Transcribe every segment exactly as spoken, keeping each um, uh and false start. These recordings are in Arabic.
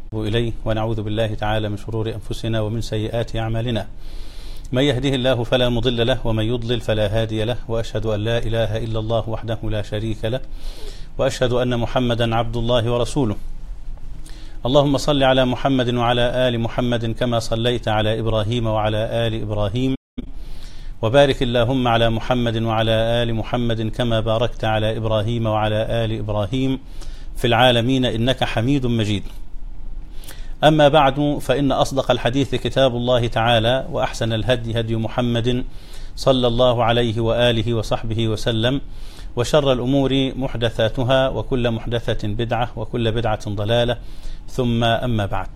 إليه ونعوذ بالله تعالى من شرور أنفسنا ومن سيئات أعمالنا. من يهده الله فلا مضل له ومن يضلل فلا هادي له، وأشهد أن لا إله إلا الله وحده لا شريك له، وأشهد أن محمدا عبد الله ورسوله. اللهم صل على محمد وعلى آل محمد كما صليت على إبراهيم وعلى آل إبراهيم، وبارك اللهم على محمد وعلى آل محمد كما باركت على إبراهيم وعلى آل إبراهيم في العالمين إنك حميد مجيد. أما بعد، فإن أصدق الحديث كتاب الله تعالى، وأحسن الهدي هدي محمد صلى الله عليه وآله وصحبه وسلم، وشر الأمور محدثاتها، وكل محدثة بدعة، وكل بدعة ضلالة، ثم أما بعد.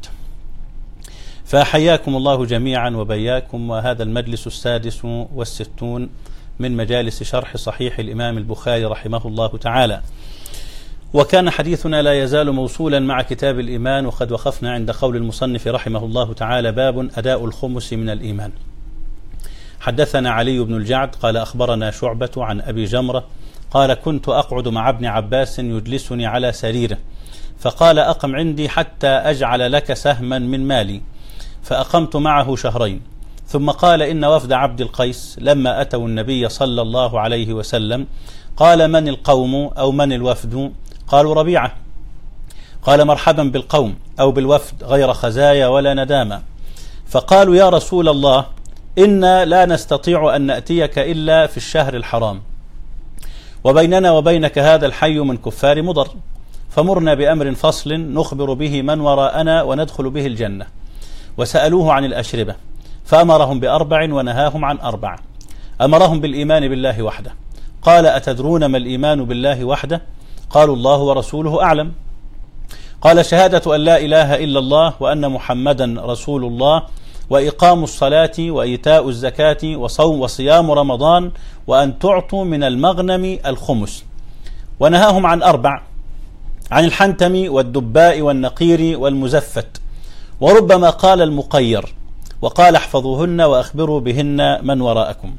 فحياكم الله جميعا وبياكم، وهذا المجلس السادس والستون من مجالس شرح صحيح الإمام البخاري رحمه الله تعالى. وكان حديثنا لا يزال موصولا مع كتاب الإيمان، وقد وقفنا عند قول المصنف رحمه الله تعالى: باب أداء الخمس من الإيمان. حدثنا علي بن الجعد قال أخبرنا شعبة عن أبي جمرة قال: كنت أقعد مع ابن عباس يجلسني على سريره، فقال: أقم عندي حتى أجعل لك سهما من مالي، فأقمت معه شهرين. ثم قال: إن وفد عبد القيس لما أتوا النبي صلى الله عليه وسلم قال: من القوم أو من الوفد؟ قالوا: ربيعة. قال: مرحبا بالقوم أو بالوفد غير خزايا ولا ندامة. فقالوا: يا رسول الله، إنا لا نستطيع أن نأتيك إلا في الشهر الحرام، وبيننا وبينك هذا الحي من كفار مضر، فمرنا بأمر فصل نخبر به من وراءنا وندخل به الجنة. وسألوه عن الأشربة فأمرهم بأربع ونهاهم عن أربع. أمرهم بالإيمان بالله وحده. قال: أتدرون ما الإيمان بالله وحده؟ قالوا: الله ورسوله أعلم. قال: شهادة أن لا إله إلا الله وأن محمدا رسول الله، وإقام الصلاة وإيتاء الزكاة وصوم وصيام رمضان، وأن تعطوا من المغنم الخمس. ونهاهم عن أربع: عن الحنتم والدباء والنقير والمزفت، وربما قال المقير، وقال: احفظوهن وأخبروا بهن من وراءكم.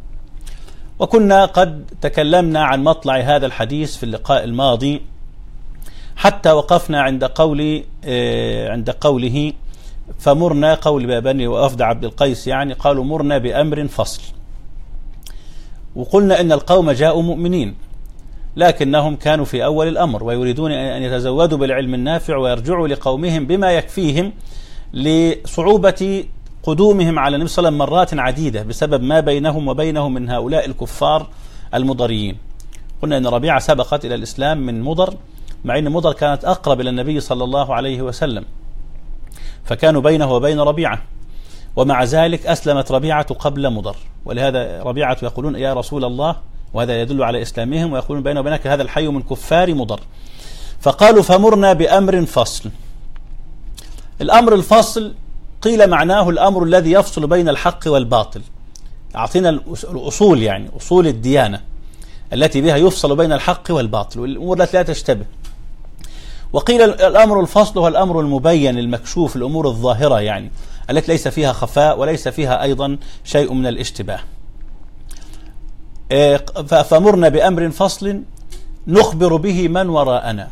وكنا قد تكلمنا عن مطلع هذا الحديث في اللقاء الماضي، حتى وقفنا عند قول عند قوله: فمرنا، قول بني وفد عبد القيس، يعني قالوا: مرنا بأمر فصل. وقلنا إن القوم جاءوا مؤمنين، لكنهم كانوا في أول الأمر ويريدون أن يتزودوا بالعلم النافع ويرجعوا لقومهم بما يكفيهم لصعوبة قدومهم على النبي صلى الله عليه وسلم مرات عديدة بسبب ما بينهم وبينهم من هؤلاء الكفار المضريين. قلنا أن ربيعة سبقت إلى الإسلام من مضر، مع أن مضر كانت أقرب إلى النبي صلى الله عليه وسلم، فكانوا بينه وبين ربيعة، ومع ذلك أسلمت ربيعة قبل مضر. ولهذا ربيعة يقولون: يا رسول الله، وهذا يدل على إسلامهم، ويقولون: بينه وبينك هذا الحي من كفار مضر. فقالوا: فمرنا بأمر فصل. الأمر الفصل قيل معناه الأمر الذي يفصل بين الحق والباطل. أعطينا الأصول، يعني أصول الديانة التي بها يفصل بين الحق والباطل والأمور التي لا تشتبه. وقيل الأمر الفصل هو الأمر المبين المكشوف، الأمور الظاهرة، يعني التي ليس فيها خفاء وليس فيها أيضا شيء من الاشتباه. فمرنا بأمر فصل نخبر به من وراءنا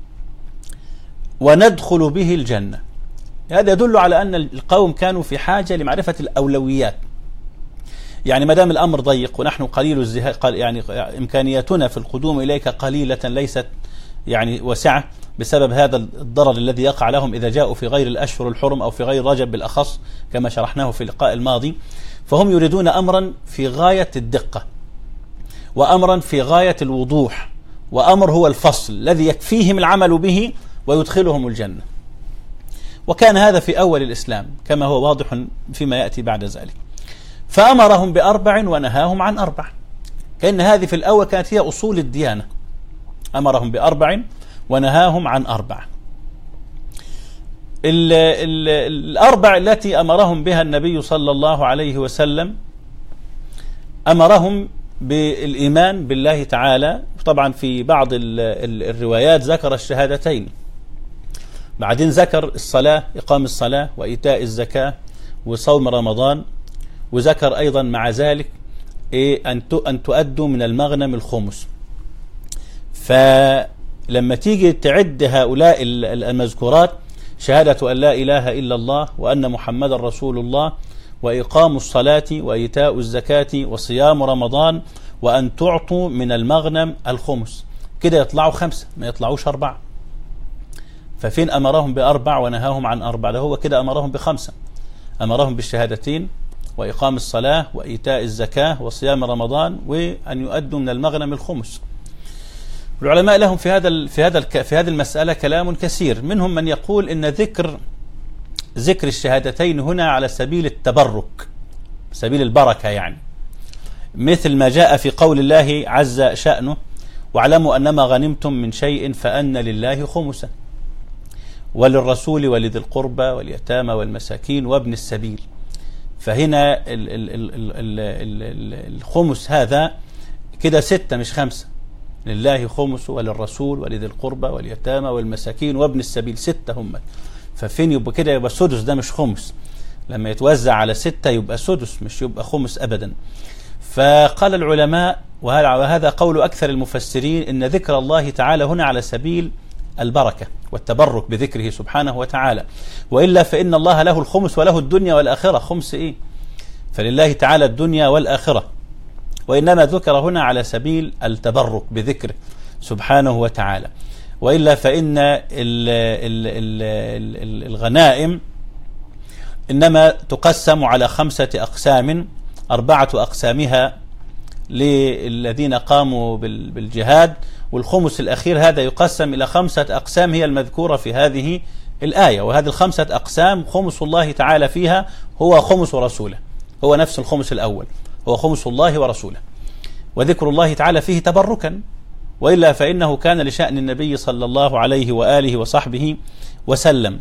وندخل به الجنة. هذا يدل على أن القوم كانوا في حاجة لمعرفة الأولويات. يعني ما دام الأمر ضيق ونحن قليل الزهاد، يعني إمكانياتنا في القدوم إليك قليلة، ليست يعني وسعة، بسبب هذا الضرر الذي يقع لهم إذا جاءوا في غير الأشهر الحرم أو في غير رجب بالأخص كما شرحناه في اللقاء الماضي. فهم يريدون أمرا في غاية الدقة، وأمرا في غاية الوضوح، وأمر هو الفصل الذي يكفيهم العمل به ويدخلهم الجنة. وكان هذا في أول الإسلام كما هو واضح فيما يأتي بعد ذلك. فأمرهم بأربع ونهاهم عن أربع، كأن هذه في الأول كانت هي أصول الديانة. أمرهم بأربع ونهاهم عن أربع. ال ال الأربع التي أمرهم بها النبي صلى الله عليه وسلم: أمرهم بالإيمان بالله تعالى. طبعا في بعض ال ال الروايات ذكر الشهادتين، بعدين ذكر الصلاة، إقام الصلاة وإيتاء الزكاة وصوم رمضان، وذكر أيضا مع ذلك إيه أن تؤدوا من المغنم الخمس. فلما تيجي تعد هؤلاء المذكورات شهادة أن لا إله إلا الله وأن محمد رسول الله، وإقام الصلاة وإيتاء الزكاة وصيام رمضان، وأن تعطوا من المغنم الخمس. كده يطلعوا خمسة، ما يطلعوش أربعة. ففين أمرهم بأربع ونهاهم عن أربع؟ ده هو كده أمرهم بخمسة، أمرهم بالشهادتين وإقام الصلاة وإيتاء الزكاة وصيام رمضان وأن يؤدوا من المغنم الخمس. العلماء لهم في هذا في هذا في هذه المسألة كلام كثير، منهم من يقول إن ذكر ذكر الشهادتين هنا على سبيل التبرك، سبيل البركة، يعني مثل ما جاء في قول الله عز شأنه: واعلموا أنما غنمتم من شيء فأن لله خمسه وللرسول ولذي القربى واليتامى والمساكين وابن السبيل. فهنا ال ال ال ال ال ال الخمس هذا كده ستة مش خمسة، لله خمس وللرسول ولذي القربى واليتامى والمساكين وابن السبيل، ستة هم. ففين يبقى كده؟ يبقى سدس، ده مش خمس، لما يتوزع على ستة يبقى سدس مش يبقى خمس أبدا. فقال العلماء، وهذا قول أكثر المفسرين، إن ذكر الله تعالى هنا على سبيل البركة والتبرك بذكره سبحانه وتعالى، وإلا فإن الله له الخمس وله الدنيا والآخرة. خمس إيه؟ فلله تعالى الدنيا والآخرة، وإنما ذكر هنا على سبيل التبرك بذكره سبحانه وتعالى. وإلا فإن ال ال ال الغنائم إنما تقسم على خمسة أقسام، أربعة أقسامها للذين قاموا بالجهاد، والخمس الأخير هذا يقسم إلى خمسة أقسام هي المذكورة في هذه الآية. وهذه الخمسة أقسام خمس الله تعالى فيها هو خمس رسوله، هو نفس الخمس الأول، هو خمس الله ورسوله، وذكر الله تعالى فيه تبركا، وإلا فإنه كان لشأن النبي صلى الله عليه وآله وصحبه وسلم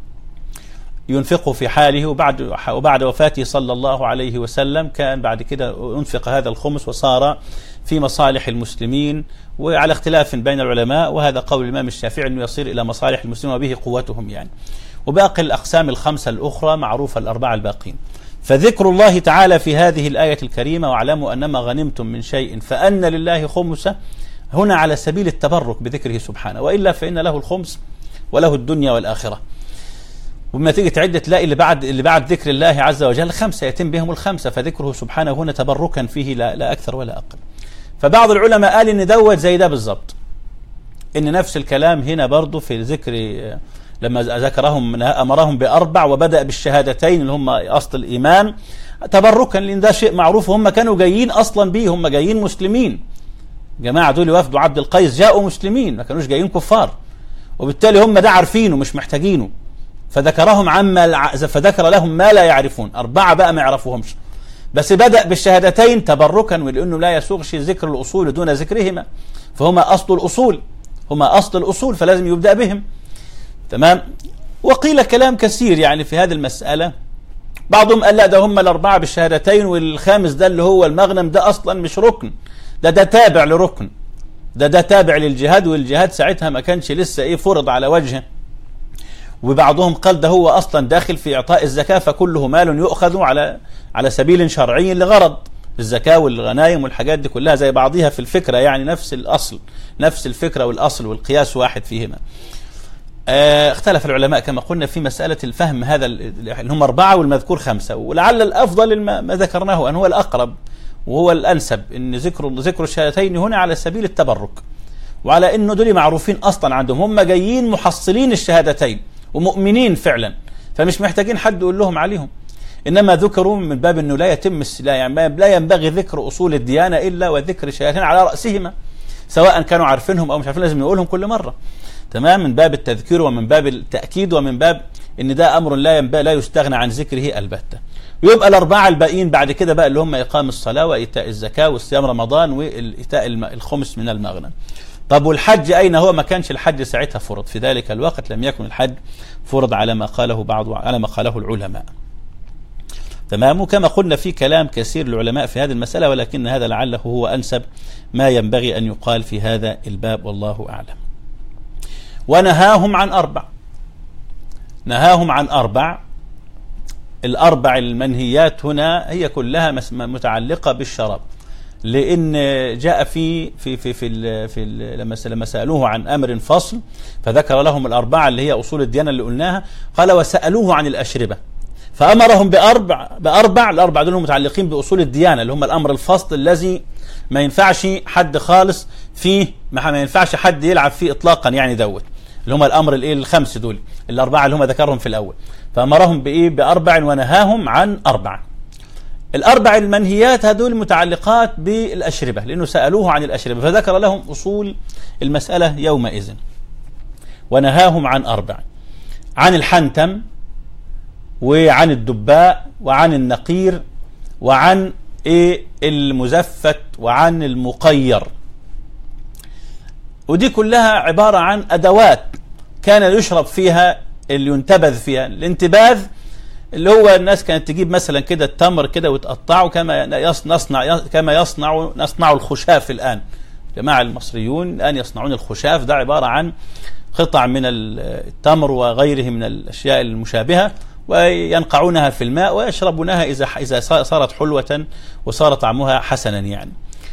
ينفق في حاله، وبعد وبعد وفاته صلى الله عليه وسلم كان بعد كده أنفق هذا الخمس وصار في مصالح المسلمين، وعلى اختلاف بين العلماء، وهذا قول الإمام الشافعي أنه يصير إلى مصالح المسلمين وبه قوتهم يعني. وباقي الأقسام الخمسة الأخرى معروفة، الأربعة الباقين. فذكر الله تعالى في هذه الآية الكريمة: واعلموا أنما غنمتم من شيء فأن لله خمسه، هنا على سبيل التبرك بذكره سبحانه، وإلا فإن له الخمس وله الدنيا والآخرة. وما تيجي تعد تلاقي اللي بعد اللي بعد ذكر الله عز وجل خمسة يتم بهم الخمسة، فذكره سبحانه هنا تبركا فيه لا, لا أكثر ولا أقل. فبعض العلماء قال إن دوت زي ده بالضبط، إن نفس الكلام هنا برضو في ذكر لما ذكرهم أمرهم بأربع وبدأ بالشهادتين اللي هم أصل الإيمان تبركا، لأن ده شيء معروف، هم كانوا جايين أصلا به، هم جايين مسلمين. جماعة دول وفد عبد القيس جاءوا مسلمين، ما كانوش جايين كفار، وبالتالي هم ده عارفينه مش محتاجينه، فذكرهم عما فذكر لهم ما لا يعرفون. أربعة بقى ما يعرفوهمش، بس بدأ بالشهادتين تبركا، ولأنه لا يسوغ شيء ذكر الأصول دون ذكرهما، فهما أصل الأصول، هما أصل الأصول، فلازم يبدأ بهم. تمام. وقيل كلام كثير يعني في هذه المسألة. بعضهم قال لا، ده هم الأربعة بالشهادتين، والخامس ده اللي هو المغنم ده أصلا مش ركن، ده ده تابع لركن، ده ده تابع للجهاد، والجهاد ساعتها ما كانش لسه إيه فرض على وجهه. وبعضهم قال ده هو أصلا داخل في إعطاء الزكاة، فكله مال يؤخذ على على سبيل شرعي لغرض الزكاة والغنائم والحاجات دي كلها زي بعضها في الفكرة، يعني نفس الأصل، نفس الفكرة والأصل والقياس واحد فيهما. اه اختلف العلماء كما قلنا في مسألة الفهم، هذا اللي هم أربعة والمذكور خمسة، ولعل الأفضل ما ذكرناه أن هو الأقرب وهو الأنسب، أن ذكر ذكر الشهادتين هنا على سبيل التبرك، وعلى أنه دول معروفين أصلا عندهم، هم جايين محصلين الشهادتين ومؤمنين فعلا، فمش محتاجين حد يقول لهم عليهم، إنما ذكروا من باب أنه لا يتم لا ينبغي ذكر أصول الديانة إلا وذكر الشهادتين على رأسهما، سواء كانوا عارفينهم أو مش عارفين، لازم نقولهم كل مرة. تمام، من باب التذكير ومن باب التأكيد ومن باب ان ده امر لا ينبغي لا يستغنى عن ذكره البتة. ويبقى الاربعه الباقيين بعد كده بقى اللي هم اقام الصلاه وايتاء الزكاه وصيام رمضان وايتاء الخمس من المغنم. طب والحج اين هو؟ ما كانش الحج ساعتها فرض، في ذلك الوقت لم يكن الحج فرض على ما قاله بعض على ما قاله العلماء. تمام. وكما قلنا في كلام كثير للعلماء في هذه المسألة، ولكن هذا لعله هو أنسب ما ينبغي أن يقال في هذا الباب، والله أعلم. ونهاهم عن أربع، نهاهم عن أربع. الأربع المنهيات هنا هي كلها متعلقة بالشراب، لأن جاء في في في في, ال في ال لما لما سألوه عن أمر فصل فذكر لهم الأربعة اللي هي أصول الديانة اللي قلناها، قال وسألوه عن الأشربة فأمرهم بأربع بأربع الأربع دول متعلقين بأصول الديانة اللي هم الأمر الفصل الذي ما ينفعش حد خالص فيه، ما ينفعش حد يلعب فيه إطلاقا يعني دوت اللي هم الأمر الإيه الخمس دول الأربعة اللي هم ذكرهم في الأول. فأمرهم بإيه بأربع ونهاهم عن أربع. الأربع المنهيات هذول متعلقات بالأشربة لأنه سألوه عن الأشربة فذكر لهم أصول المسألة يومئذ. ونهاهم عن أربع، عن الحنتم وعن الدباء وعن النقير وعن إيه المزفت وعن المقير. ودي كلها عبارة عن أدوات كان يشرب فيها اللي ينتبذ فيها. الانتباذ اللي هو الناس كانت تجيب مثلا كده التمر كده وتقطعه كما نصنع كما يصنع نصنع الخشاف الآن. جماعة المصريون الآن يصنعون الخشاف، ده عبارة عن قطع من التمر وغيره من الأشياء المشابهة وينقعونها في الماء ويشربونها إذا إذا صارت حلوة وصار طعمها حسنا. يعني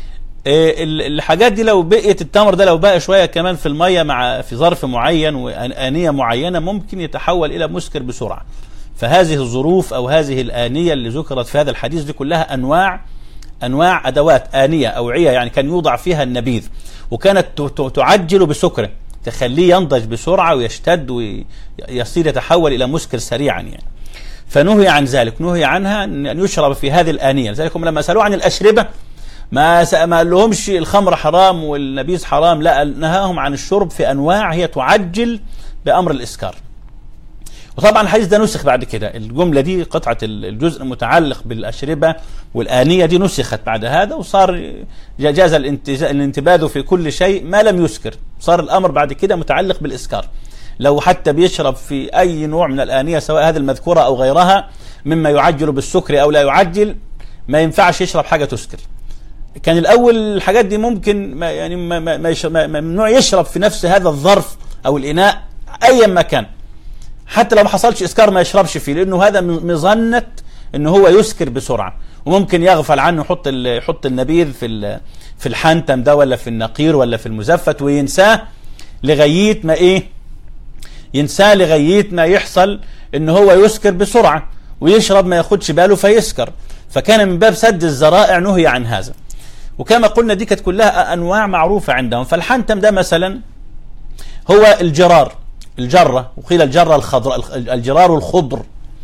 الحاجات دي لو بقيت التمر ده لو بقى شوية كمان في المية مع في ظرف معين وآنية معينة ممكن يتحول إلى مسكر بسرعة. فهذه الظروف أو هذه الآنية اللي ذكرت في هذا الحديث دي كلها أنواع أنواع أدوات آنية أوعية يعني كان يوضع فيها النبيذ وكانت تعجل بسكره تخليه ينضج بسرعة ويشتد ويصير يتحول إلى مسكر سريعا يعني. فنهي عن ذلك، نهي عنها أن يشرب في هذه الآنية. لذلك لما سألوا عن الأشربة ما ما لهمش الخمر حرام والنبيذ حرام، لا نهاهم عن الشرب في أنواع هي تعجل بأمر الإسكار. وطبعا الحديث ده نسخ بعد كده، الجملة دي قطعة الجزء المتعلق بالأشربة والآنية دي نسخت بعد هذا وصار جاز الانتباذ في كل شيء ما لم يسكر. صار الأمر بعد كده متعلق بالإسكار، لو حتى بيشرب في أي نوع من الآنية سواء هذه المذكورة أو غيرها مما يعجل بالسكر أو لا يعجل ما ينفعش يشرب حاجة تسكر. كان الأول الحاجات دي ممكن ما يعني ما ما ما ممنوع يشرب في نفس هذا الظرف أو الإناء أيا ما كان، حتى لو ما حصلش إسكار ما يشربش فيه لأنه هذا مظنة إنه هو يسكر بسرعة وممكن يغفل عنه يحط يحط النبيذ في في الحنتم ده ولا في النقير ولا في المزفت وينساه لغاية ما إيه ينساه لغاية ما يحصل إن هو يسكر بسرعة ويشرب ما ياخدش باله فيسكر. فكان من باب سد الذرائع نهي عن هذا. وكما قلنا دي كانت كلها أنواع معروفة عندهم. فالحنتم ده مثلا هو الجرار الجرة، وقيل الجرة الخضراء الجرار الخضر،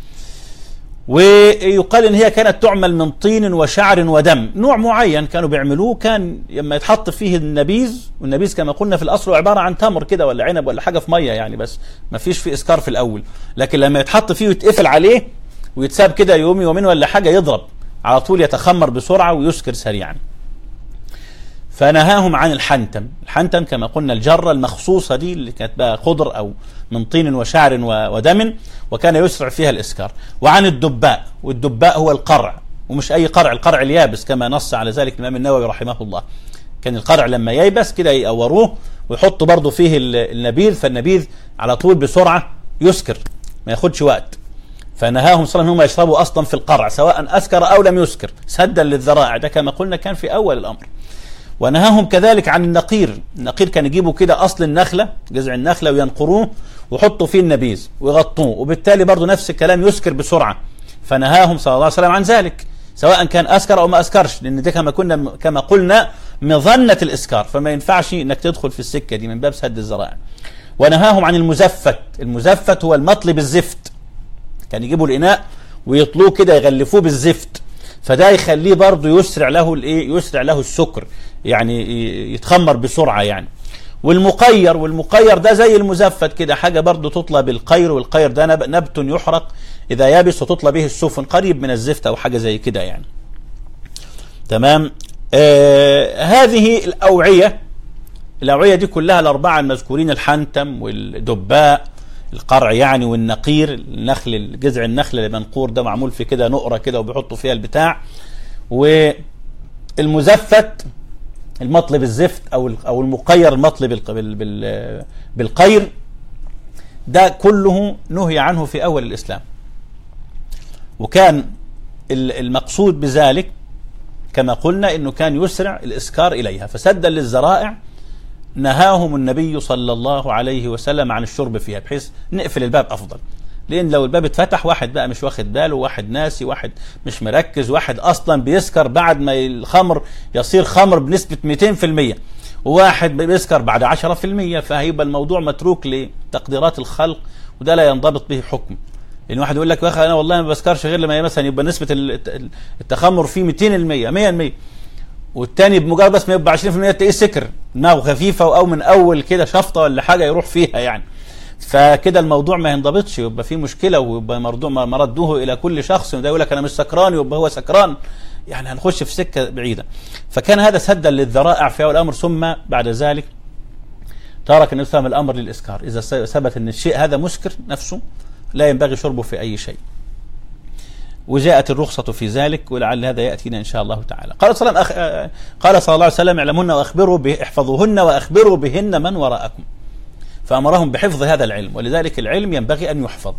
ويقال ان هي كانت تعمل من طين وشعر ودم. نوع معين كانوا بيعملوه كان لما يتحط فيه النبيذ، والنبيذ كما قلنا في الاصل عباره عن تمر كده ولا عنب ولا حاجه في ميه يعني، بس ما فيش فيه اسكار في الاول، لكن لما يتحط فيه ويتقفل عليه ويتساب كده يوم يومين ولا حاجه يضرب على طول يتخمر بسرعه ويسكر سريعا. فنهاهم عن الحنتم. الحنتم كما قلنا الجرة المخصوصة دي اللي كانت بقى خضر أو من طين وشعر ودم وكان يسرع فيها الإسكار. وعن الدباء، والدباء هو القرع ومش أي قرع، القرع اليابس كما نص على ذلك الإمام النووي رحمه الله. كان القرع لما ييبس كده يقوروه ويحطوا برضه فيه النبيذ، فالنبيذ على طول بسرعة يسكر ما ياخدش وقت. فنهاهم صلى الله عليه وسلم هم يشربوا أصلا في القرع سواء أسكر أو لم يسكر سدا للذرائع، ده كما قلنا كان في أول الأمر. ونهاهم كذلك عن النقير. النقير كان يجيبوا كده أصل النخلة جذع النخلة وينقروه ويحطوا فيه النبيذ ويغطوه، وبالتالي برضو نفس الكلام يسكر بسرعة. فنهاهم صلى الله عليه وسلم عن ذلك سواء كان أسكر أو ما أسكرش، لأن ده كما كنا كما قلنا مظنة الإسكار، فما ينفعش إنك تدخل في السكة دي من باب سد الذرائع. ونهاهم عن المزفت. المزفت هو المطلي بالزفت، كان يجيبوا الإناء ويطلوه كده يغلفوه بالزفت، فده يخليه برضو يسرع له الايه يسرع له السكر يعني يتخمر بسرعة يعني. والمقير، والمقير ده زي المزفت كده حاجة برضو تطلى بالقير، والقير ده نبت يحرق إذا يابس وتطلى به السفن قريب من الزفت أو حاجة زي كده يعني. تمام. آه هذه الأوعية الأوعية دي كلها الأربعة المذكورين، الحنتم والدباء القرع يعني والنقير النخل الجذع النخل اللي منقور ده معمول في كده نقرة كده وبيحطوا فيها البتاع، والمزفت المطلي بالزفت او او المقير المطلي بالقير، ده كله نهي عنه في اول الاسلام. وكان المقصود بذلك كما قلنا إنه كان يسرع الإسكار إليها، فسدا للذرائع نهاهم النبي صلى الله عليه وسلم عن الشرب فيها، بحيث نقفل الباب أفضل. لأن لو الباب اتفتح واحد بقى مش واخد باله، واحد ناسي، واحد مش مركز، واحد أصلا بيسكر بعد ما الخمر يصير خمر بنسبة مئتين في المئة، وواحد بيسكر بعد عشرة في المئة، فهيبقى الموضوع متروك لتقديرات الخلق، وده لا ينضبط به حكم. لأن واحد يقول لك يا أخي أنا والله ما بسكرش غير لما مثلا يبقى نسبة التخمر فيه مئتين في المئة مئة في المئة، والتاني بمجرد بس ما يبقى عشرين في المئة تلاقيه سكر، دماغه خفيفة أو من أول كده شفطة ولا حاجة يروح فيها يعني. فكده الموضوع ما ينضبطش، يبقى فيه مشكلة، ويبقى مردوه إلى كل شخص، وده يقول لك أنا مش سكران يبقى هو سكران، يعني هنخش في سكة بعيدة. فكان هذا سدا للذرائع في أول الأمر. ثم بعد ذلك ترك النبي صلى الله عليه وسلم الأمر للإسكار، إذا ثبت أن الشيء هذا مسكر نفسه لا ينبغي شربه في أي شيء، وجاءت الرخصة في ذلك، ولعل هذا يأتينا إن شاء الله تعالى. قال صلى الله عليه وسلم قال صلى الله عليه وسلم اعلموهن واخبروا به احفظوهن واخبروا بهن من وراءكم، فأمرهم بحفظ هذا العلم، ولذلك العلم ينبغي أن يحفظ،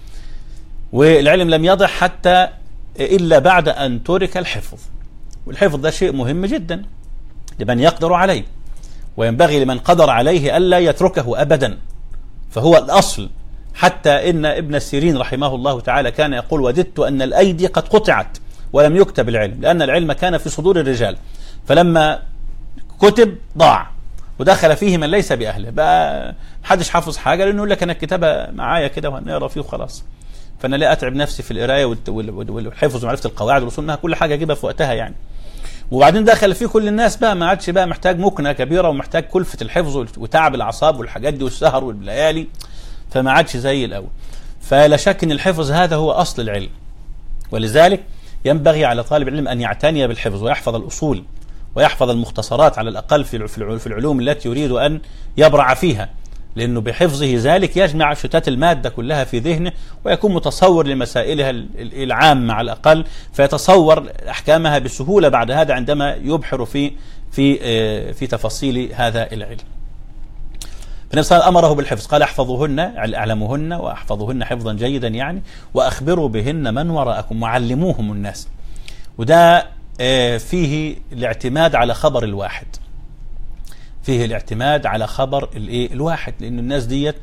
والعلم لم يضع حتى إلا بعد أن ترك الحفظ، والحفظ ده شيء مهم جدا لمن يقدر عليه، وينبغي لمن قدر عليه ألا يتركه أبدا، فهو الأصل. حتى إن ابن السيرين رحمه الله تعالى كان يقول وددت أن الأيدي قد قطعت ولم يكتب العلم، لأن العلم كان في صدور الرجال، فلما كتب ضاع ودخل فيه من ليس بأهله، بقى محدش حافظ حاجة، لأنه يقول لك أنا الكتابة معايا كده وهنقرا فيه وخلاص، فأنا لا أتعب نفسي في القراية والحفظ ومعرفة القواعد والأصول، إنها كل حاجة أجيبها في وقتها يعني. وبعدين دخل فيه كل الناس بقى، ما عادش بقى محتاج مكنة كبيرة ومحتاج كلفة الحفظ وتعب الأعصاب والحاجات دي والسهر والليالي، فما عادش زي الأول. فلا شك أن الحفظ هذا هو أصل العلم، ولذلك ينبغي على طالب العلم أن يعتني بالحفظ ويحفظ الأصول ويحفظ المختصرات على الأقل في العلوم التي يريد أن يبرع فيها، لأنه بحفظه ذلك يجمع شتات المادة كلها في ذهنه، ويكون متصور لمسائلها العامة على الأقل، فيتصور أحكامها بسهولة بعد هذا عندما يبحر في في في تفاصيل هذا العلم. فالنبي صلى الله عليه وسلم أمره بالحفظ، قال احفظوهن، اعلموهن واحفظوهن حفظا جيدا يعني، وأخبروا بهن من وراءكم، وعلموهم الناس. وده فيه الاعتماد على خبر الواحد، فيه الاعتماد على خبر الايه الواحد، لأن الناس ديت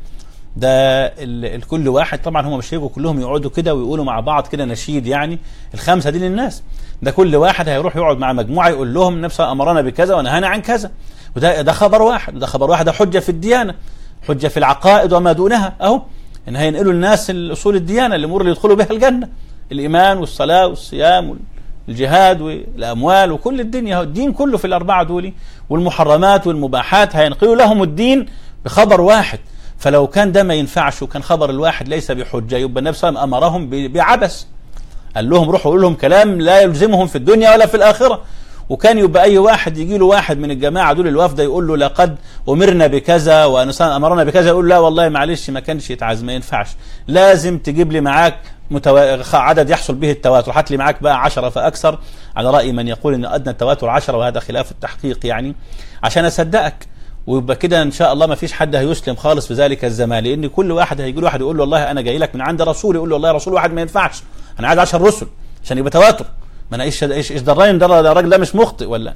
ده الكل واحد طبعا، هم مش هيجوا كلهم يقعدوا كده ويقولوا مع بعض كده نشيد يعني الخمسة دي للناس، ده كل واحد هيروح يقعد مع مجموعة يقول لهم نفسه أمرنا بكذا ونهانا عن كذا، وده ده خبر واحد، وده خبر واحد، ده حجة في الديانة، حجة في العقائد وما دونها، أهو إن هينقلوا الناس الأصول الديانة، الأمور اللي يدخلوا بها الجنة، الإيمان والصلاة والصيام والجهاد والأموال وكل الدنيا، الدين كله في الأربعة دول، والمحرمات والمباحات هينقلوا لهم الدين بخبر واحد. فلو كان ده ما ينفعش وكان خبر الواحد ليس بحجة، يبقى النبي صلى الله عليه وسلم أمرهم بعبث، قال لهم روحوا قولوا لهم كلام لا يلزمهم في الدنيا ولا في الآخرة. وكان يبقى أي واحد يجي له واحد من الجماعة دول الوفد يقول له لقد أمرنا بكذا وأنسان أمرنا بكذا، يقول لا والله معلش ما كانش يتعز، ما ينفعش، لازم تجيب لي معاك متو... عدد يحصل به التواتر، هات لي معاك بقى عشرة فأكثر، على رأي من يقول إن أدنى التواتر عشرة، وهذا خلاف التحقيق يعني، عشان أصدقك. ويبقى كده إن شاء الله ما فيش حد هيسلم خالص في ذلك الزمان، لأن كل واحد هيجي له واحد يقول له والله أنا جاي لك من عند رسول، يقول له والله رسول واحد ما ينفعش، أنا عايز عشر رسل عشان يبقى تواتر، ما أنا إيش إيش إيش دراين درى الراجل ده مش مخطئ ولا.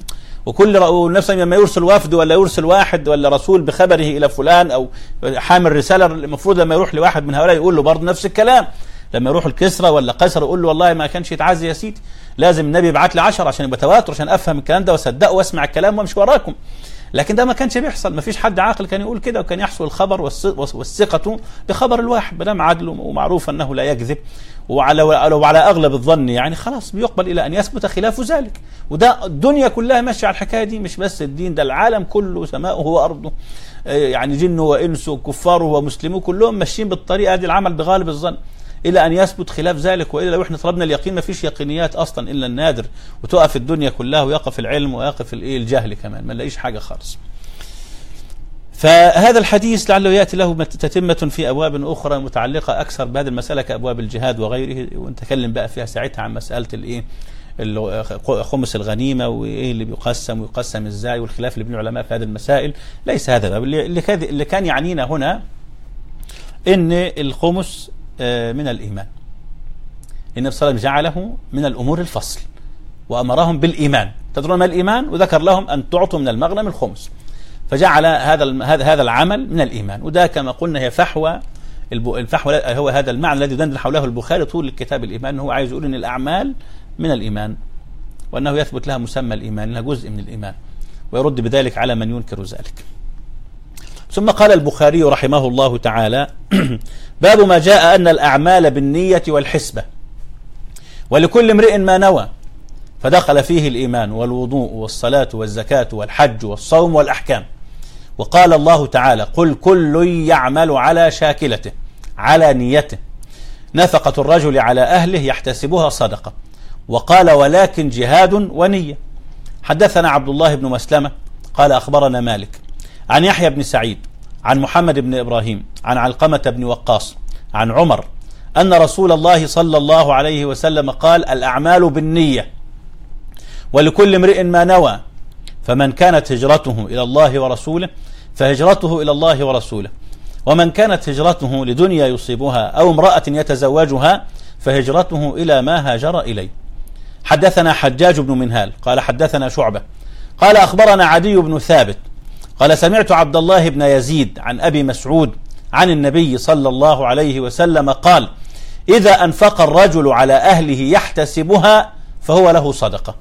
وكل نفس لما يرسل وفد ولا يرسل واحد ولا رسول بخبره إلى فلان أو حامل رسالة، المفروض لما يروح لواحد من هؤلاء يقول له برضه نفس الكلام، لما يروح الكسرى ولا قيصر يقول له والله ما كانش يتعزي يا سيدي، لازم النبي يبعت لي عشرة عشان يبقى تواتر، عشان افهم الكلام ده واصدقه واسمع الكلام وامشي وراكم. لكن ده ما كانش بيحصل، ما فيش حد عاقل كان يقول كده، وكان يحصل الخبر والثقة بخبر الواحد، بدام عدل ومعروف انه لا يكذب، وعلى وعلى اغلب الظن يعني خلاص بيقبل الى ان يثبت خلاف ذلك. وده الدنيا كلها ماشيه على الحكايه دي، مش بس الدين، ده العالم كله سماؤه وارضه، يعني جنه وانسه وكفاره ومسلموه كلهم ماشيين بالطريقه دي، العمل بغالب الظن إلى أن يثبت خلاف ذلك. وإلا لو إحنا طلبنا اليقين ما فيش يقينيات أصلا إلا النادر، وتقف الدنيا كلها ويقف العلم ويقف الجهل كمان، ما نلاقيش حاجة خالص. فهذا الحديث لعله يأتي له تتمة في أبواب أخرى متعلقة أكثر بهذه المسألة كأبواب الجهاد وغيره، ونتكلم بقى فيها ساعتها عن مسألة الإيه خمس الغنيمة وإيه اللي بيقسم ويقسم إزاي، والخلاف اللي بين العلماء في هذه المسائل. ليس هذا الباب اللي كان يعنينا هنا، إن الخمس من الإيمان، النبي صلى الله عليه وسلم جعله من الأمور الفصل، وأمرهم بالإيمان. تدرون ما الإيمان؟ وذكر لهم أن تعطوا من المغنم الخمس، فجعل هذا هذا العمل من الإيمان. وده كما قلنا هي فحوى الفحوى، هو هذا المعنى الذي يدندن حوله البخاري طول الكتاب الإيمان. هو عايز يقول أن الأعمال من الإيمان، وأنه يثبت لها مسمى الإيمان، لها جزء من الإيمان، ويرد بذلك على من ينكر ذلك. ثم قال البخاري رحمه الله تعالى: باب ما جاء أن الأعمال بالنية والحسبة ولكل امرئ ما نوى، فدخل فيه الإيمان والوضوء والصلاة والزكاة والحج والصوم والأحكام. وقال الله تعالى: قل كل يعمل على شاكلته على نيته، نفقة الرجل على أهله يحتسبها صدقة. وقال: ولكن جهاد ونية. حدثنا عبد الله بن مسلمة قال أخبرنا مالك عن يحيى بن سعيد عن محمد بن إبراهيم عن علقمة بن وقاص عن عمر أن رسول الله صلى الله عليه وسلم قال: الأعمال بالنية ولكل امرئ ما نوى، فمن كانت هجرته إلى الله ورسوله فهجرته إلى الله ورسوله، ومن كانت هجرته لدنيا يصيبها أو امرأة يتزوجها فهجرته إلى ما هاجر إليه. حدثنا حجاج بن منهال قال حدثنا شعبة قال أخبرنا عدي بن ثابت قال سمعت عبد الله بن يزيد عن أبي مسعود عن النبي صلى الله عليه وسلم قال: إذا أنفق الرجل على أهله يحتسبها فهو له صدقة.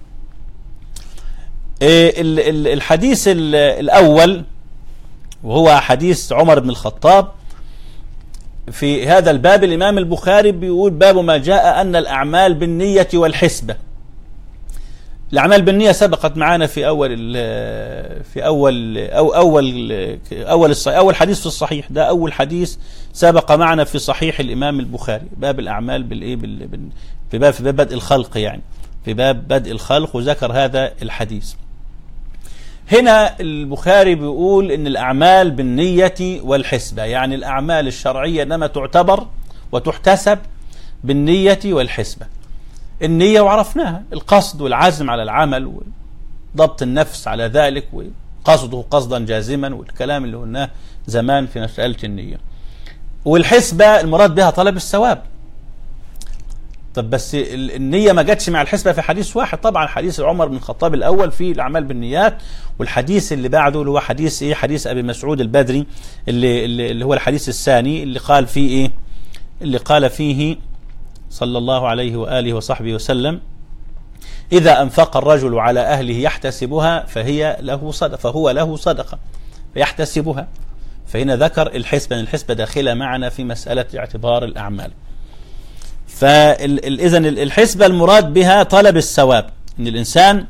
الحديث الأول وهو حديث عمر بن الخطاب، في هذا الباب الإمام البخاري بيقول: باب ما جاء أن الأعمال بالنية والحسبة. الأعمال بالنية سبقت معنا في أول في أول أو أول أول أول حديث في الصحيح، ده أول حديث سبق معنا في صحيح الإمام البخاري، باب الأعمال بالإيه في باب في باب بدء الخلق، يعني في باب بدء الخلق، وذكر هذا الحديث. هنا البخاري بيقول إن الأعمال بالنية والحسبة، يعني الأعمال الشرعية إنما تعتبر وتحتسب بالنية والحسبة. النية وعرفناها، القصد والعزم على العمل وضبط النفس على ذلك وقصده قصدا جازما، والكلام اللي قلناه زمان في مسألة النية. والحسبة المراد بها طلب الثواب. طب بس النية ما جاتش مع الحسبة في حديث واحد، طبعا حديث عمر بن الخطاب الأول في الأعمال بالنيات، والحديث اللي بعده اللي هو حديث إيه حديث أبي مسعود البدري اللي, اللي هو الحديث الثاني اللي قال فيه إيه اللي قال فيه صلى الله عليه وآله وصحبه وسلم: إذا أنفق الرجل على أهله يحتسبها فهي له صدقة فهو له صدقة فيحتسبها. فهنا ذكر الحسبة، الحسبة داخلة معنا في مسألة اعتبار الأعمال. فإذن الحسبة المراد بها طلب الثواب، إن الإنسان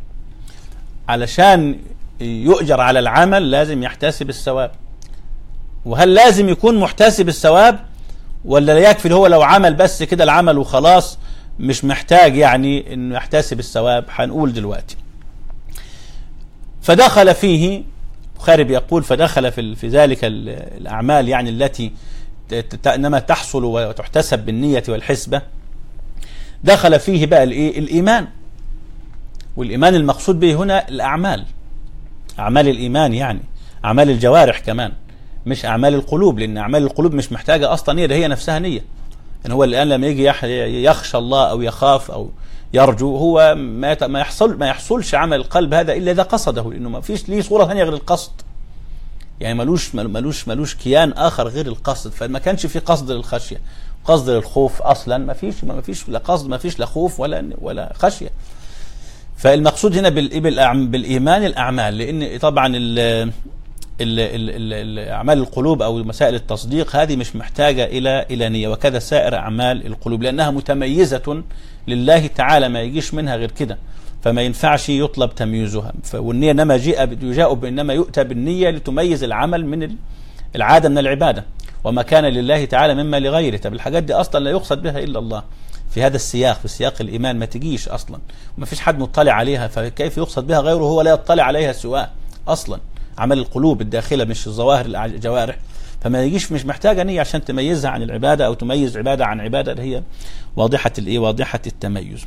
علشان يؤجر على العمل لازم يحتسب الثواب. وهل لازم يكون محتسب الثواب ولا لا يكفي هو لو عمل بس كده العمل وخلاص مش محتاج يعني انه يحتسب الثواب؟ هنقول دلوقتي. فدخل فيه البخاري بيقول: فدخل في في ذلك الأعمال يعني التي انما تحصل وتحتسب بالنية والحسبة، دخل فيه بقى الايه الإيمان. والإيمان المقصود به هنا الأعمال، أعمال الإيمان، يعني أعمال الجوارح كمان، مش أعمال القلوب، لأن أعمال القلوب مش محتاجة أصلا نية، ده هي نفسها نية. يعني هو الآن لما يجي يخشى الله أو يخاف أو يرجو، هو ما يحصل ما يحصلش عمل القلب هذا إلا إذا قصده، لأنه ما فيش ليه صورة ثانية غير القصد، يعني ملوش ملوش ملوش كيان آخر غير القصد. فما كانش في قصد للخشية، قصد للخوف أصلا ما فيش ما فيش لا قصد، ما فيش لا خوف ولا ولا خشية. فالمقصود هنا بالإيمان الأعمال، لأن طبعا ال أعمال القلوب أو مسائل التصديق هذه مش محتاجة إلى إلى نية، وكذا سائر أعمال القلوب لأنها متميزة لله تعالى، ما يجيش منها غير كده، فما ينفعش يطلب تمييزها. والنية إنما يجاء بإنما يؤتى بالنية لتميز العمل من العادة من العبادة، وما كان لله تعالى مما لغيره. طب الحاجات دي أصلا لا يقصد بها إلا الله في هذا السياق، في سياق الإيمان ما تجيش أصلا، وما فيش حد مطلع عليها، فكيف يقصد بها غيره هو لا يطلع عليها سواء أصلا؟ عمل القلوب الداخلة مش الظواهر الجوارح، فما يجيش مش محتاجة نية عشان تميزها عن العبادة أو تميز عبادة عن عبادة اللي هي واضحة الإيه واضحة التميز.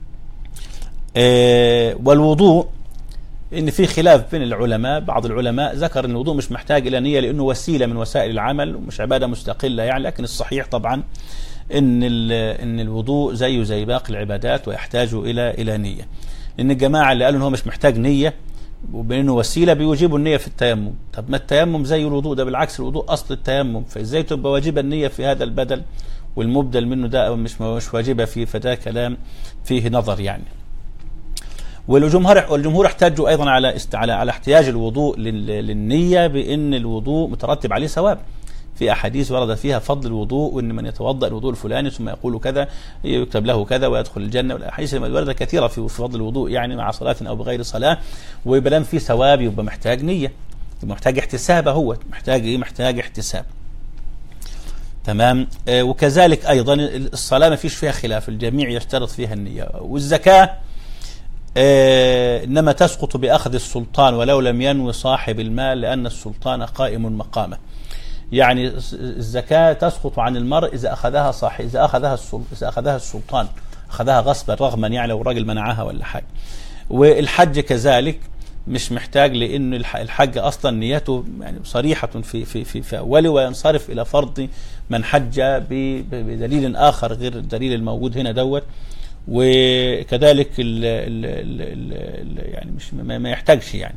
إيه والوضوء إن في خلاف بين العلماء، بعض العلماء ذكر إن الوضوء مش محتاج إلى نية لأنه وسيلة من وسائل العمل ومش عبادة مستقلة يعني، لكن الصحيح طبعا ان ان الوضوء زيه زي باقي العبادات ويحتاج الى الى نيه. لان الجماعه اللي قالوا ان هو مش محتاج نيه وبانه وسيله بيوجبوا النيه في التيمم. طب ما التيمم زي الوضوء، ده بالعكس الوضوء اصل التيمم، فازاي تبقى واجبه النيه في هذا البدل والمبدل منه ده مش مش واجبه فيه؟ فده كلام فيه نظر يعني. والجمهور والجمهور احتجوا ايضا على على على احتياج الوضوء للنيه بان الوضوء مترتب عليه ثواب. في احاديث ورد فيها فضل الوضوء، وان من يتوضا الوضوء الفلاني ثم يقول كذا يكتب له كذا ويدخل الجنه، والاحاديث وردت كثيره في فضل الوضوء يعني مع صلاه او بغير صلاه. ويبقى في ثواب يبقى محتاج نيه، يبقى محتاج احتساب، هو محتاج ايه؟ محتاج احتساب. تمام. آه وكذلك ايضا الصلاه ما فيش فيها خلاف، الجميع يشترط فيها النيه. والزكاه آه انما تسقط باخذ السلطان ولو لم ينوي صاحب المال، لان السلطان قائم مقامه. يعني الزكاة تسقط عن المرء إذا أخذها صاحب، إذا أخذها إذا أخذها السلطان، أخذها غصبا رغما يعني لو الراجل منعها ولا حاجة. والحج كذلك مش محتاج، لأن الحج أصلا نيته يعني صريحة في في في, في أوله، وينصرف إلى فرض من حج بدليل آخر غير الدليل الموجود هنا دوت. وكذلك ال ال ال ال يعني مش ما يحتاجش يعني.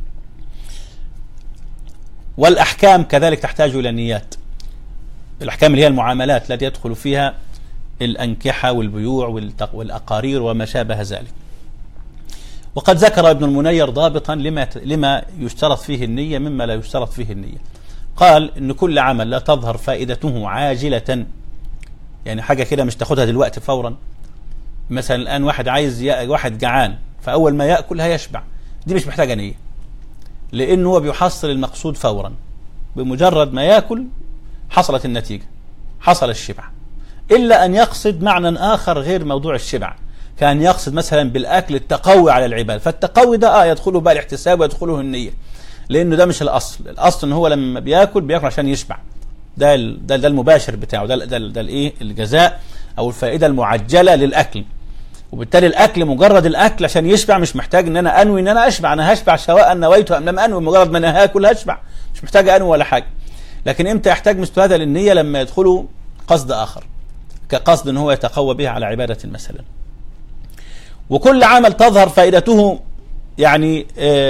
والأحكام كذلك تحتاج إلى نيات. الأحكام اللي هي المعاملات التي يدخل فيها الأنكحة والبيوع والأقارير وما شابه ذلك. وقد ذكر ابن المنير ضابطا لما لما يشترط فيه النية مما لا يشترط فيه النية. قال إن كل عمل لا تظهر فائدته عاجلة، يعني حاجة كده مش تاخدها دلوقتي فورا. مثلا الآن واحد عايز واحد جعان، فأول ما يأكل هيشبع، دي مش محتاجة نية، لأنه هو بيحصل المقصود فورا. بمجرد ما يأكل حصلت النتيجة، حصل الشبع. إلا أن يقصد معنى آخر غير موضوع الشبع، كان يقصد مثلا بالأكل التقوي على العبادة، فالتقوي ده آه يدخله بقى الاحتساب ويدخله النية، لأنه ده مش الأصل. الأصل إن هو لما بيأكل بيأكل عشان يشبع، ده ده, ده المباشر بتاعه، ده ده, ده الإيه الجزاء أو الفائدة المعجلة للأكل. وبالتالي الأكل مجرد الأكل عشان يشبع، مش محتاج إن أنا أنوي إن أنا أشبع، أنا هشبع سواء نويت أم لم أنوي، مجرد ما أنا هاكل هشبع، مش محتاج أنوي ولا حاجة. لكن إمتى يحتاج مثل هذا للنية؟ لما يدخله قصد آخر، كقصد إن هو يتقوى بها على عبادة مثلا. وكل عمل تظهر فائدته يعني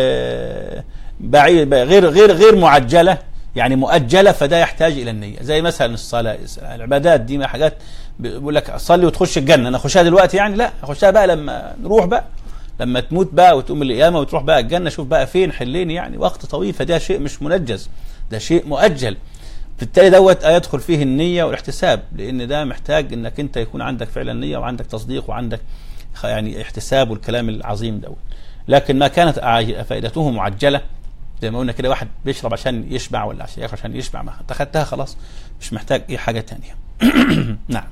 بعيد غير غير غير معجلة، يعني مؤجلة، فده يحتاج إلى النية. زي مثلا الصلاة، العبادات دي ما حاجات بيقول لك صلي وتخش الجنة، أنا أخشها دلوقتي يعني؟ لا، أخشها بقى لما نروح بقى، لما تموت بقى وتقوم القيامة وتروح بقى الجنة، شوف بقى فين حليني يعني، وقت طويل. فده شيء مش منجز، ده شيء مؤجل. بالتالي دوت يدخل فيه النية والاحتساب، لأن ده محتاج إنك أنت يكون عندك فعلا نية وعندك تصديق وعندك يعني احتساب والكلام العظيم دوت. لكن ما كانت فائدته معجلة زي ما قلنا كده، واحد بيشرب عشان يشبع ولا عشان ياكل عشان يشبع، ما أخذتها خلاص، مش محتاج أي حاجة تانية. نعم.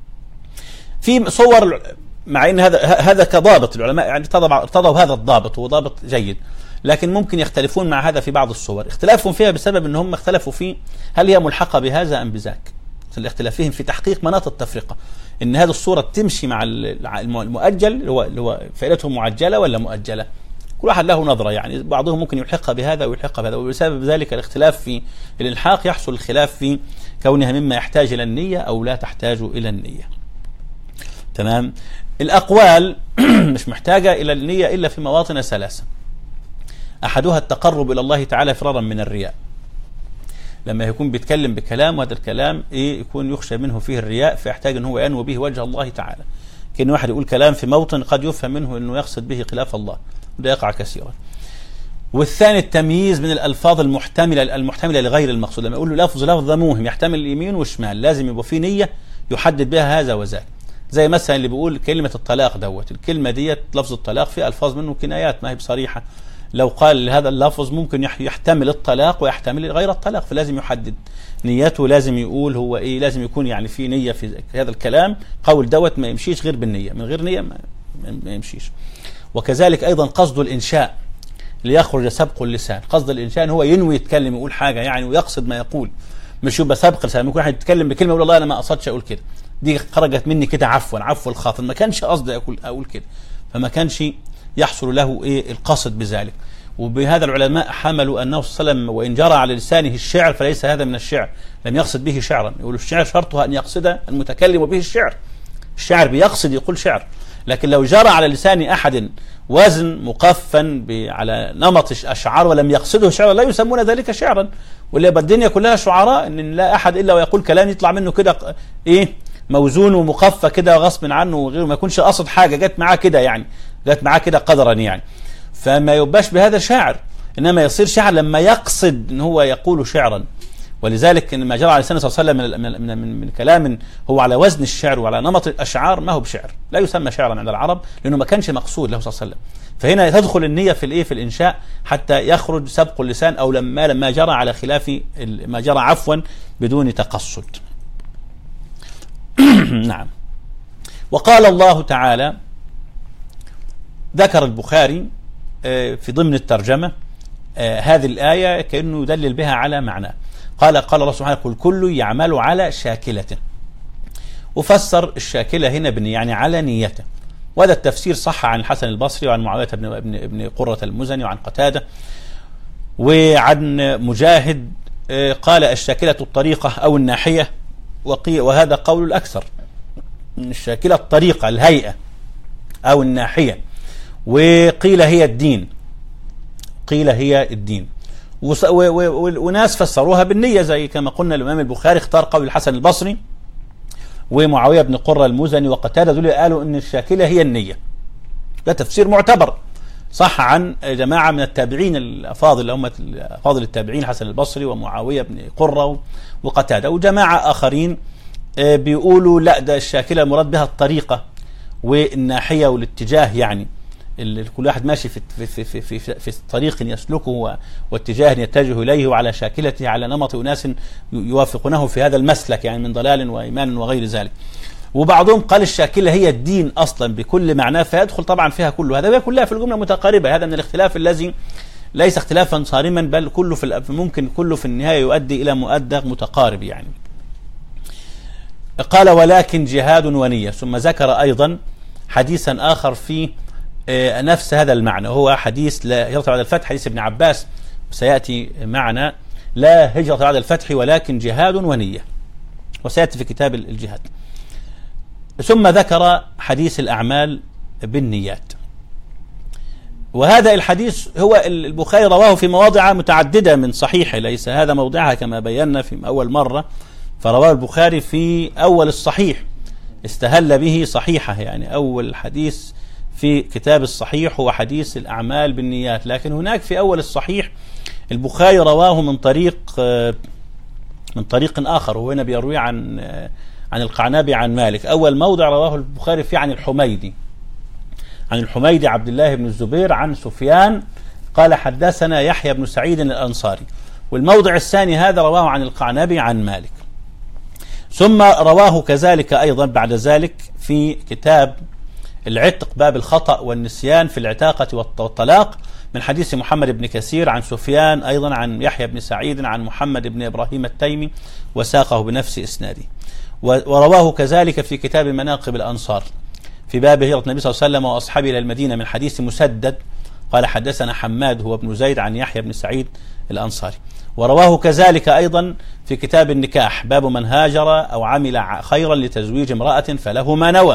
في صور، مع ان هذا هذا كضابط العلماء يعني ارتضوا هذا الضابط، هو ضابط جيد، لكن ممكن يختلفون مع هذا في بعض الصور. اختلافهم فيها بسبب ان هم اختلفوا في هل هي ملحقة بهذا ام بذاك، اختلافهم في تحقيق مناط التفرقة، ان هذه الصورة تمشي مع المؤجل اللي هو اللي هو فائدته معجلة ولا مؤجلة. كل واحد له نظرة، يعني بعضهم ممكن يلحقها بهذا ويلحقها بهذا، وبسبب ذلك الاختلاف في الالحاق يحصل الخلاف في كونها مما يحتاج الى النية او لا تحتاج الى النية. تمام. الأقوال مش محتاجة إلى النية إلا في مواطن ثلاثة. أحدها التقرب إلى الله تعالى فرارا من الرياء، لما يكون بيتكلم بكلام وهذا الكلام إيه يكون يخشى منه فيه الرياء، فيحتاج أن هو ينوي به وجه الله تعالى. كأن واحد يقول كلام في موطن قد يفهم منه أنه يقصد به خلاف الله، وده يقع كثيرا. والثاني التمييز من الألفاظ المحتملة المحتملة لغير المقصود، لما يقول له لفظ لفظ موهم يحتمل اليمين والشمال، لازم يبقى فيه نية يحدد بها هذا وذاك. زي مثلا اللي بيقول كلمة الطلاق دوت، الكلمة ديت لفظ الطلاق في ألفاظ منه كنايات ما هي بصريحة. لو قال هذا اللفظ ممكن يحتمل الطلاق ويحتمل غير الطلاق، فلازم يحدد نيته، لازم يقول هو ايه، لازم يكون يعني في نية في هذا الكلام. قول دوت ما يمشيش غير بالنية، من غير نية ما, ما يمشيش. وكذلك أيضا قصد الإنشاء ليخرج سبق اللسان. قصد الإنشاء هو ينوي يتكلم يقول حاجة يعني ويقصد ما يقول، مش يبقى سبق اللسان. ممكن واحد يتكلم بكلمة يقول والله أنا ما قصدش أقول كده، دي خرجت مني كده عفوا عفوا الخاطر، ما كانش قصدي أقول أقول كده، فما كانش يحصل له إيه القصد بذلك. وبهذا العلماء حملوا أنه صلى الله عليه وسلم وإن جرى على لسانه الشعر فليس هذا من الشعر، لم يقصد به شعرا. يقول الشعر شرطها أن يقصد المتكلم به الشعر، الشعر بيقصد يقول شعر، لكن لو جرى على لسان أحد وزن مقفا على نمط أشعار ولم يقصده شعرا لا يسمون ذلك شعرا. واللي الدنيا كلها شعراء، ان لا احد الا ويقول كلام يطلع منه كده ايه موزون ومقفى كده غصب عنه وغيره، ما يكونش قصد حاجه، جت معاه كده يعني، جت معاه كده قدرا يعني، فما يبقاش بهذا شاعر، انما يصير شاعر لما يقصد ان هو يقول شعرا. ولذلك ان ما جرى على لسان صلى الله عليه وسلم من, من, من, من كلام هو على وزن الشعر وعلى نمط الاشعار ما هو بشعر، لا يسمى شعرا عند العرب لانه ما كانش مقصود له صلى الله عليه وسلم. فهنا تدخل النية في الايه في الانشاء حتى يخرج سبق اللسان، او لما لما جرى على خلاف ما جرى عفوا بدون تقصد. نعم. وقال الله تعالى، ذكر البخاري في ضمن الترجمة هذه الآية كأنه يدلل بها على معناه. قال قال الله سبحانه قل كل يعمل على شاكلته، وفسر الشاكلة هنا بن يعني على نيته، وهذا التفسير صح عن الحسن البصري وعن معاوية بن ابن ابن قرة المزني وعن قتادة وعن مجاهد. قال الشاكلة الطريقة أو الناحية، وهذا قول الأكثر، الشاكلة الطريقة الهيئة أو الناحية، وقيل هي الدين، قيل هي الدين. وناس فسروها بالنية زي كما قلنا الإمام البخاري اختار قول الحسن البصري ومعاوية بن قرة المزني وقتادة، دول قالوا ان الشاكلة هي النية. ده تفسير معتبر صح عن جماعة من التابعين الأفاضل، هم أفاضل التابعين حسن البصري ومعاوية بن قرة وقتادة، وجماعة آخرين بيقولوا لا ده الشاكلة المراد بها الطريقة والناحية والاتجاه، يعني كل واحد ماشي في في في في في طريق يسلكه واتجاه يتجه اليه وعلى شاكلته على نمط اناس يوافقونه في هذا المسلك، يعني من ضلال وايمان وغير ذلك. وبعضهم قال الشاكله هي الدين اصلا بكل معناه، فيدخل طبعا فيها كله، هذا كلها في الجمله متقاربه. هذا من الاختلاف الذي ليس اختلافا صارما، بل كله في ممكن كله في النهايه يؤدي الى مؤدى متقارب يعني. قال ولكن جهاد ونية، ثم ذكر ايضا حديثا اخر في نفس هذا المعنى، هو حديث لا هجرة بعد الفتح، حديث ابن عباس، وسيأتي معنا لا هجرة بعد الفتح ولكن جهاد ونية، وسيأتي في كتاب الجهاد. ثم ذكر حديث الأعمال بالنيات، وهذا الحديث هو البخاري رواه في مواضع متعددة من صحيحه، ليس هذا موضعها كما بينا في أول مرة، فرواه البخاري في أول الصحيح، استهل به صحيحه، يعني أول حديث في كتاب الصحيح هو حديث الأعمال بالنيات. لكن هناك في أول الصحيح البخاري رواه من طريق من طريق آخر، وهنا بيروي عن عن القعنبي عن مالك. أول موضع رواه البخاري فيه عن الحميدي، عن الحميدي عبد الله بن الزبير عن سفيان قال حدثنا يحيى بن سعيد الأنصاري. والموضع الثاني هذا رواه عن القعنبي عن مالك. ثم رواه كذلك أيضا بعد ذلك في كتاب العتق باب الخطأ والنسيان في العتاقة والطلاق من حديث محمد بن كثير عن سفيان أيضا عن يحيى بن سعيد عن محمد بن إبراهيم التيمي وساقه بنفس إسناده. ورواه كذلك في كتاب مناقب الأنصار في باب هجرة النبي صلى الله عليه وسلم وأصحابه إلى المدينة من حديث مسدد قال حدثنا حماد هو ابن زيد عن يحيى بن سعيد الأنصاري. ورواه كذلك أيضا في كتاب النكاح باب من هاجر أو عمل خيرا لتزويج امرأة فله ما نوى،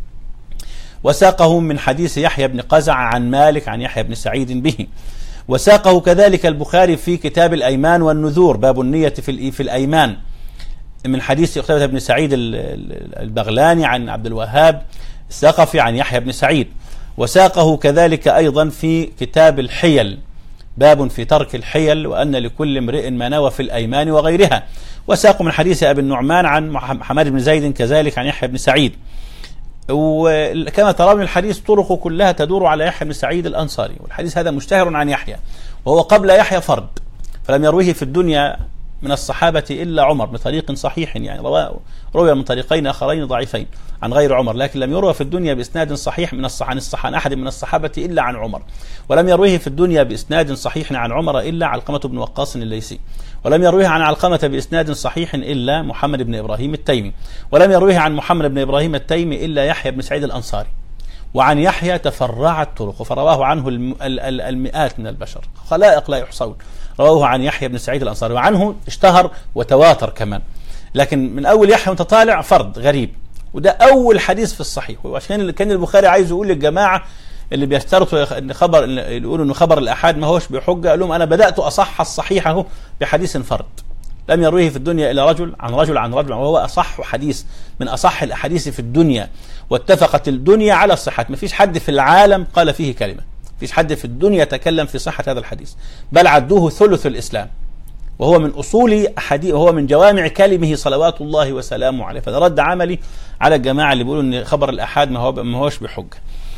وساقه من حديث يحيى بن قزع عن مالك عن يحيى بن سعيد به. وساقه كذلك البخاري في كتاب الأيمان والنذور باب النية في في الأيمان من حديث قتيبة بن سعيد البغلاني عن عبد الوهاب الثقفي عن يحيى بن سعيد. وساقه كذلك أيضا في كتاب الحيل باب في ترك الحيل وأن لكل امرئ ما نوى في الأيمان وغيرها. وساقه من حديث أبي النعمان عن حماد بن زيد كذلك عن يحيى بن سعيد. وكما ترون الحديث طرقه كلها تدور على يحيى بن سعيد الأنصاري، والحديث هذا مشتهر عن يحيى وهو قبل يحيى فرد، فلم يرويه في الدنيا من الصحابة إلا عمر بطريق صحيح، يعني روي من طريقين آخرين ضعيفين عن غير عمر، لكن لم يروى في الدنيا بإسناد صحيح من الصح... عن الصح... عن أحد من الصحابة إلا عن عمر، ولم يرويه في الدنيا بإسناد صحيح عن عمر إلا علقمة بن وقاص الليثي، ولم يرويه عن علقمة بإسناد صحيح إلا محمد بن إبراهيم التيمي، ولم يرويه عن محمد بن إبراهيم التيمي إلا يحيى بن سعيد الأنصاري. وعن يحيى تفرعت طرق، فرواه عنه المئات من البشر، خلائق لا يحصون رواه عن يحيى بن سعيد الأنصاري، وعنه اشتهر وتواتر كمان. لكن من أول يحيى وانت طالع فرد غريب، وده أول حديث في الصحيح. وعشان كان البخاري عايز يقول للجماعة اللي بيشترطوا ان خبر اللي يقولوا انه خبر الآحاد ما هوش بحجة، قال لهم أنا بدأت أصح الصحيح اهو بحديث فرد لم يرويه في الدنيا إلا رجل عن رجل عن رجل، وهو أصح حديث من أصح الأحاديث في الدنيا، واتفقت الدنيا على الصحة. ما فيش حد في العالم قال فيه كلمة، ما فيش حد في الدنيا تكلم في صحة هذا الحديث، بل عدوه ثلث الإسلام، وهو من أصول أحاديث، وهو من جوامع كلمه صلوات الله وسلامه عليه. فده رد عملي على الجماعة اللي بيقولوا أن خبر الآحاد ما هو ما هوش بحجة.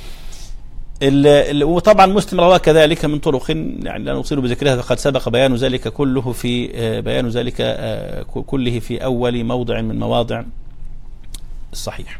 وطبعا مسلم رواه كذلك من طرق يعني لا نطيل بذكرها، فقد سبق بيان ذلك كله في بيان ذلك كله في أول موضع من مواضع الصحيح.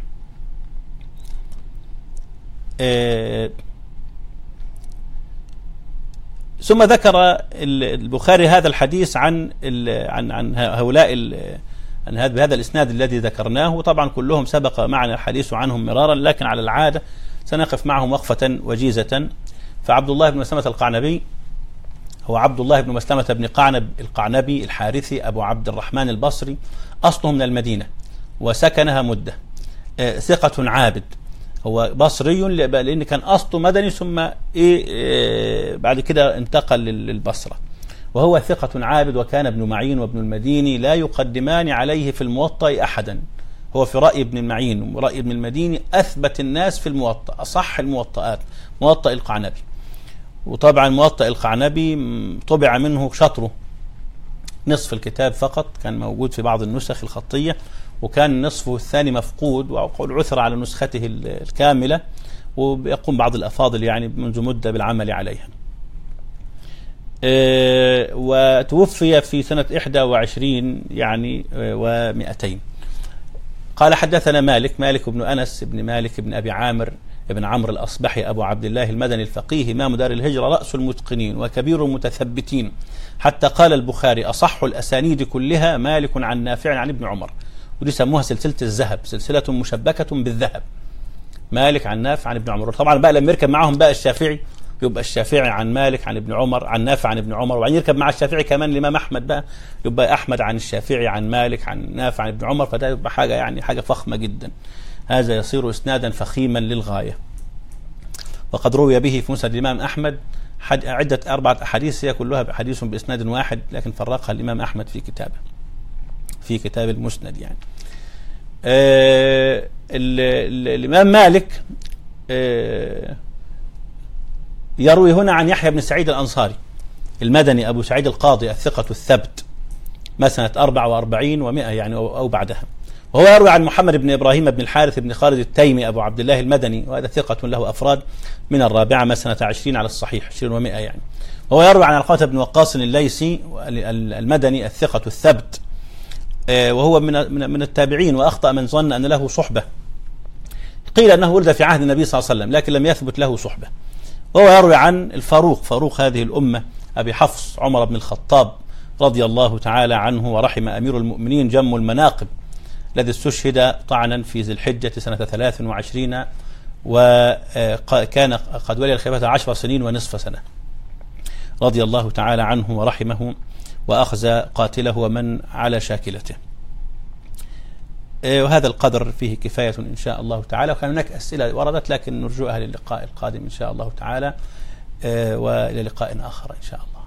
ثم ذكر البخاري هذا الحديث عن عن عن هؤلاء عن هذا بهذا الإسناد الذي ذكرناه، طبعا كلهم سبق معنا الحديث عنهم مرارا، لكن على العادة سنقف معهم وقفة وجيزة. فعبد الله بن مسلمة القعنبي هو عبد الله بن مسلمة بن قعنب القعنبي الحارثي أبو عبد الرحمن البصري، أصله من المدينة وسكنها مدة، ثقة عابد، هو بصري لأن كان أصله مدني ثم إيه بعد كده انتقل للبصرة، وهو ثقة عابد. وكان ابن معين وابن المديني لا يقدمان عليه في الموطأ أحدا، هو في رأي ابن المعين ورأي ابن المديني أثبت الناس في الموطأ، أصح الموطئات موطأ القعنبي. وطبعا موطأ القعنبي طبع منه شطره، نصف الكتاب فقط كان موجود في بعض النسخ الخطية، وكان نصفه الثاني مفقود، وقول عثر على نسخته الكاملة، ويقوم بعض الأفاضل يعني منذ مدة بالعمل عليها. أه وتوفي في سنة إحدى وعشرين يعني ومئتين. قال حدثنا مالك مالك بن أنس بن مالك بن أبي عامر بن عمرو الأصبحي أبو عبد الله المدني الفقيه إمام دار الهجرة، رأس المتقنين وكبير المتثبتين، حتى قال البخاري أصح الأسانيد كلها مالك عن نافع عن ابن عمر، ودي سموها سلسلة الذهب، سلسلة مشبكة بالذهب، مالك عن نافع عن ابن عمر. طبعا بقى لما يركب معهم بقى الشافعي يبقى الشافعي عن مالك عن ابن عمر عن نافع عن ابن عمر، وبعدين يركب مع الشافعي كمان الإمام أحمد بقى يبقى أحمد عن الشافعي عن مالك عن نافع عن ابن عمر، فده يبقى حاجة يعني حاجة فخمة جدا، هذا يصير إسنادا فخيما للغاية. وقد روي به في مسند الإمام أحمد عدة أربعة أحاديث هي كلها أحاديث بإسناد واحد، لكن فرقها الإمام أحمد في كتابه في كتاب المسند يعني. آه الإمام مالك آه يروي هنا عن يحيى بن سعيد الأنصاري المدني أبو سعيد القاضي الثقة الثبت، ما سنة أربع وأربعين ومئة يعني أو بعدها. وهو يروي عن محمد بن إبراهيم بن الحارث بن خالد التيمي أبو عبد الله المدني، وهذا ثقة له أفراد من الرابعة ما سنة عشرين على الصحيح عشرين ومئة يعني. وهو يروي عن علقمة بن وقاص الليثي المدني الثقة الثبت، وهو من من التابعين، وأخطأ من ظن أن له صحبة، قيل أنه ولد في عهد النبي صلى الله عليه وسلم لكن لم يثبت له صحبة. وهو يروي عن الفاروق فاروق هذه الأمة أبي حفص عمر بن الخطاب رضي الله تعالى عنه ورحم أمير المؤمنين جم المناقب، الذي استشهد طعنا في ذي الحجة سنة ثلاث وعشرين، وكان قد ولي الخلافة عشر سنين ونصف سنة، رضي الله تعالى عنه ورحمه وأخزى قاتله ومن على شاكلته. وهذا القدر فيه كفاية إن شاء الله تعالى، وكان هناك أسئلة وردت لكن نرجوها للقاء القادم إن شاء الله تعالى، وإلى لقاء آخر إن شاء الله.